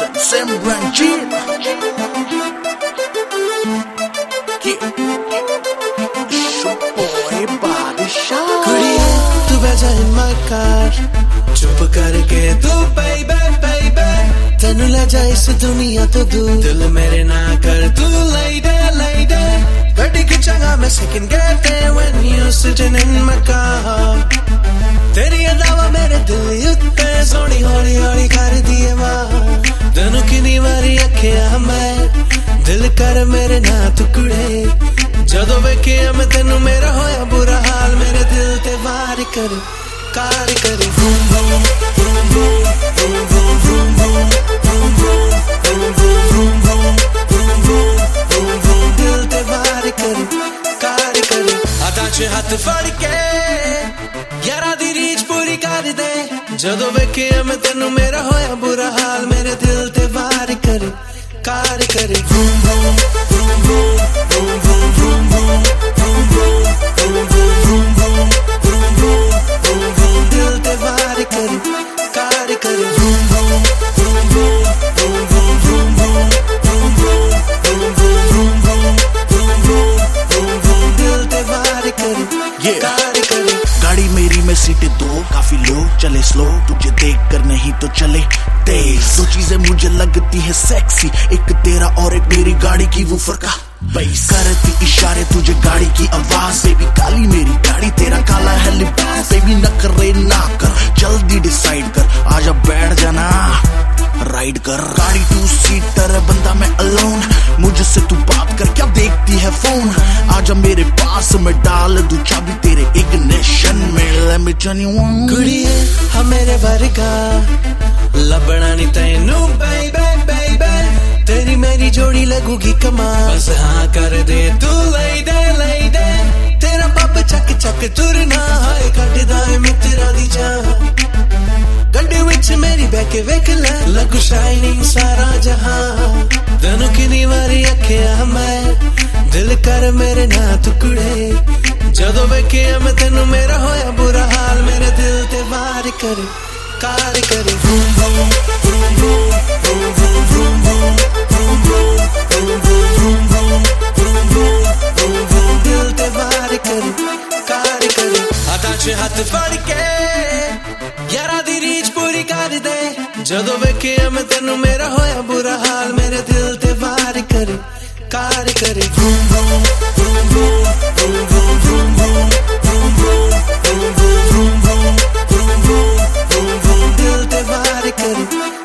Sam Ranjit. Boy Badshah. कुड़िए तू बैठा in my car, चुप करके तू baby baby, तेनू ले जा इस दुनिया तो दूर, दिल मेरे ना कर तू lady lady, गड्डी खिंचागा मैं second gear पे when you sitting in my car, तेरी अदावा मेरे दिल उत्ते सोनी हौली हौली कर दिए मां, तेनू किनी वारी अखियां मैं दिल कर मेरे ना टुकड़े, जदों वेखिया मैं तेनू मेरा होया बुरा हाल, मेरे दिल ते वार कर कार करे वूम वूम वूम वूम वूम वूम वूम वूम वूम वूम वूम वूम दिल ते वार कर कार करे हाथां च हत्थ फड़ के यारा दी रीच पूरी कर दे, जदों वेखिया मैं तेनू मेरा होया बुरा हाल, मेरे दिल ते वार कर कार करे वूम वूम वूम वूम वूम वूम दिल ते वार कर कार करे वूम वूम दिल ते वार कर कार करे। गाड़ी मेरी में सीटें दो, काफी लोग चले स्लो, तुझे देख कर नहीं तो चले तेज, दो चीजें मुझे लगती है सेक्सी, एक तेरा और एक मेरी गाड़ी की वूफर का बेस, करती इशारे तुझे गाड़ी की आवाज, बेबी काली मेरी गाड़ी तेरा काला है लिबास, बेबी न करे ना कर जल्दी डिसाइड कर, आजा बैठ जाना राइड कर, गाड़ी टू सीटर बंदा मैं अलोन, मुझसे तू बात कर क्या देखती है फोन, आजा मेरे पास मैं डाल दूं चाबी तेरे इग्निशन में, let me turn you on। कुड़िए हम मेरे वर्गा लबना नहीं तेनू baby baby, तेरी मेरी जोड़ी लगूगी कमाल, बस हाँ कर दे तू lady तेरा पप चक चक तुरना है कटदा है मित्रा दी जान, गड्डी विच मेरी बैके वेख ले लगू शाइनिंग सारा जहां, तेनू किनी वारी अखियां मैं दिल कर मेरे ना टुकड़े, जदों वेखिया मैं तेनू मेरा होया बुरा हाल, मेरे दिल ते वार कर कार करे वूम वूम वूम वूम वूम दिल ते वार कर कार करे हाथां च हत्थ फड़ के यारा दी रीच पूरी कर दे, जदों वेखिया मैं तेनू मेरा होया बुरा हाल, मेरे दिल ते वार कर कार करे वूम वूम दिल ते वार कर